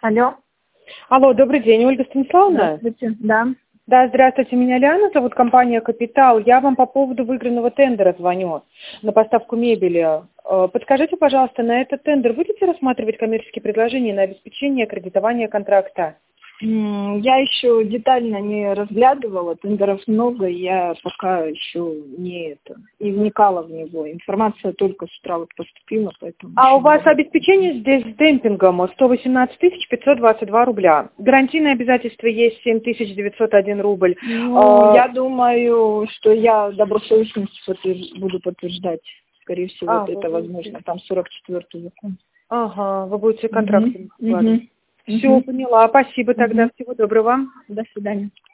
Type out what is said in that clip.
Алло. Алло, добрый день, Ольга Станиславовна? Здравствуйте, да. Да, здравствуйте, меня Лиана зовут, компания «Капитал». Я вам по поводу выигранного тендера звоню на поставку мебели. Подскажите, пожалуйста, на этот тендер будете рассматривать коммерческие предложения на обеспечение кредитования контракта? Я еще детально не разглядывала, тендеров много, я пока еще не вникала в него. Информация только с утра вот поступила, поэтому... А у вас обеспечение здесь с демпингом 118 522 рубля. Гарантийное обязательство есть 7901 рубль. Я думаю, что я добросовестность буду подтверждать. Скорее всего, это возможно. Там 44-й закон. Ага, вы будете контракт. Все, поняла. Спасибо тогда. Всего доброго. До свидания.